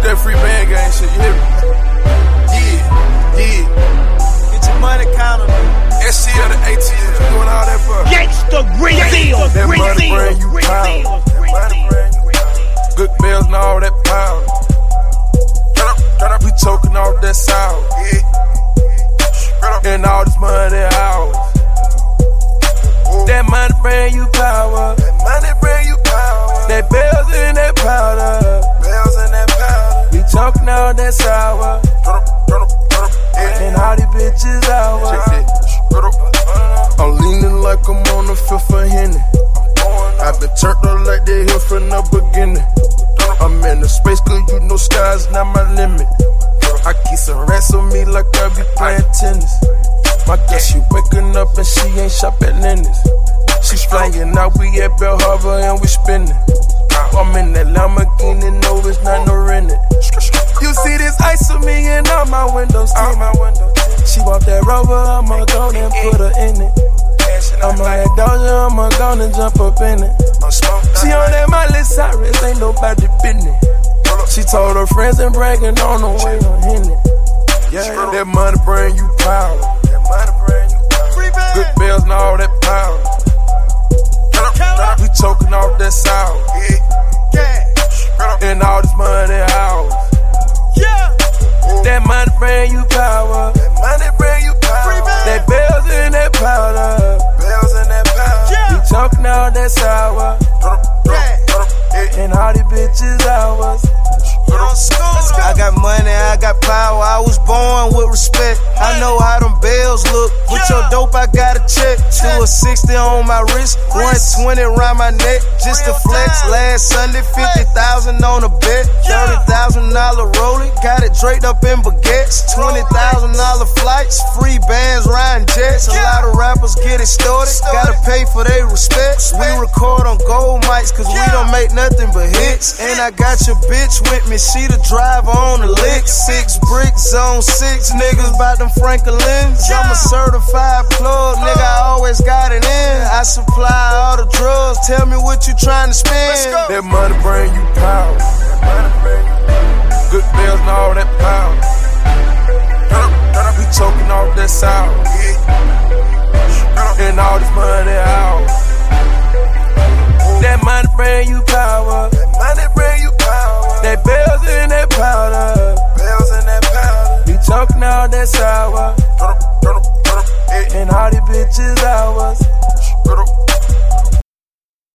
that free band gang shit, you hear me? Yeah. Get your money counter, man. SC of the ATL, doing all that for Gangsta Green Seal. that money bring you power. Good bells and all that power. We choking off that sour. And all this money ours. That money bring you power. That bells and that powder. We choking off that sour. And all these bitches ours. I'm leaning like I'm on the fifth of Henny. I've been turned up like they here from the beginning. I'm in the space cause you know sky's not my limit. I keep some rats on me like I be playing tennis. My girl, she waking up and she ain't shop at Lennox. She flying out, we at Bell Harbor and we spinning. I'm in that Lamborghini, no, it's not no rented. You see this ice on me and all my windows tinted. She want that Rover, I'ma go and put her in it. I'm on that Doja, I'ma go and jump up in it. She on that Miley Cyrus, ain't nobody business. She told her friends and bragging on the way on Henny. Yeah, that money bring you power. Good bells and all that power. We choking off that sour. And all this money ours. That money bring you power. That bells and that powder. We choking off that sour. And all these bitches ours. I got money, I got power, I was born with respect. I know how them bells look. With your dope, I got a check. 260 on my wrist, 120 around my neck. Just to flex. Last Sunday, 50,000 on a bet. $30,000 rolling, got it draped up in baguettes. $20,000 flights, free bands, riding jets. A lot of rappers get it started, gotta pay for their respect. We record on gold mics, cause we don't make nothing but hits. And I got your bitch with me, she the driver on the lick. 6 bricks on 6 niggas bout them Franklins. I'm a certified plug, nigga, I always got it in. I supply all the drugs, tell me what you trying to spend. That money bring you power. Good bells and all that power. We choking off that sour. And all this money out.